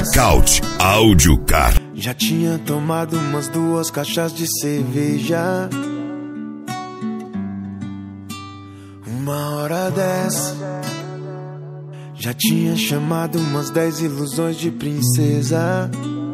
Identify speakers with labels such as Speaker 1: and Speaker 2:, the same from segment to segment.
Speaker 1: Blackout Áudio Car.
Speaker 2: Já tinha tomado umas 2 caixas de cerveja. 1h10. Já tinha chamado umas 10 ilusões de princesa.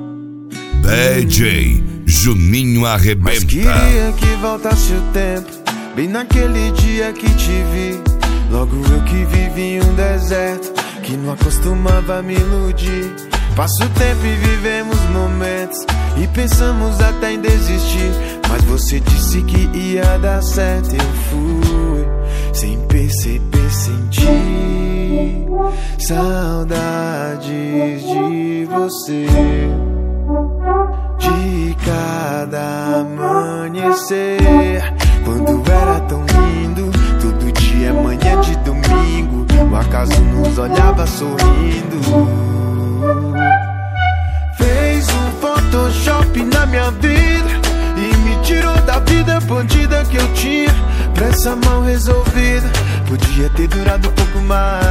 Speaker 1: DJ Juninho Arrebenta.
Speaker 2: Mas queria que voltasse o tempo, bem naquele dia que te vi. Logo eu que vivi em um deserto, que não acostumava a me iludir. Passa o tempo e vivemos momentos, e pensamos até em desistir. Mas você disse que ia dar certo. Eu fui, sem perceber, senti saudades de você, de cada amanhecer. Quando era tão lindo, todo dia é manhã de domingo, o acaso nos olhava sorrindo. Fez um Photoshop na minha vida e me tirou da vida bandida que eu tinha. Pressa mal resolvida, podia ter durado um pouco mais.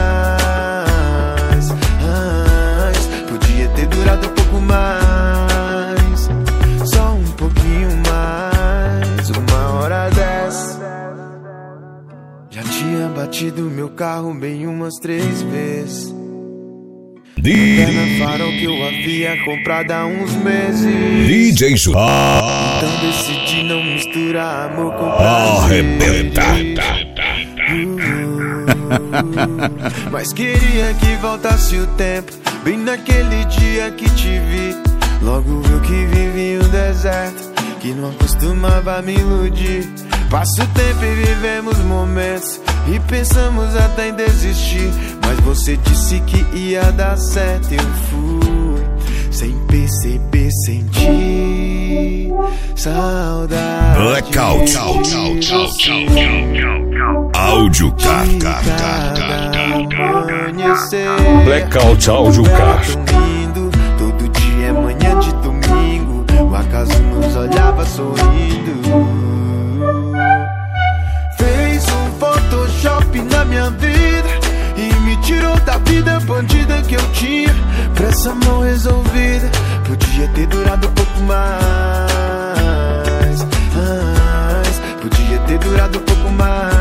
Speaker 2: Podia ter durado um pouco mais, só um pouquinho mais. 1h10. Já tinha batido meu carro bem umas 3 vezes. Até na farol que eu havia comprado há uns meses.
Speaker 1: DJ Juninho.
Speaker 2: Então decidi não misturar amor com
Speaker 1: Arrebenta.
Speaker 2: Mas queria que voltasse o tempo, bem naquele dia que te vi. Logo eu que vivi um deserto, que não acostumava a me iludir. Passa o tempo e vivemos momentos, e pensamos até em desistir. Mas você disse que ia dar certo. Eu fui, sem perceber, senti saudade.
Speaker 1: Blackout Áudio Car.
Speaker 3: Blackout Áudio Car.
Speaker 2: Todo dia é manhã de domingo, o acaso nos olhava sorrindo. Fez um Photoshop na minha vida e me tirou da vida bandida que eu tinha. Pressa mal resolvida, podia ter durado um pouco mais. Podia ter durado um pouco mais.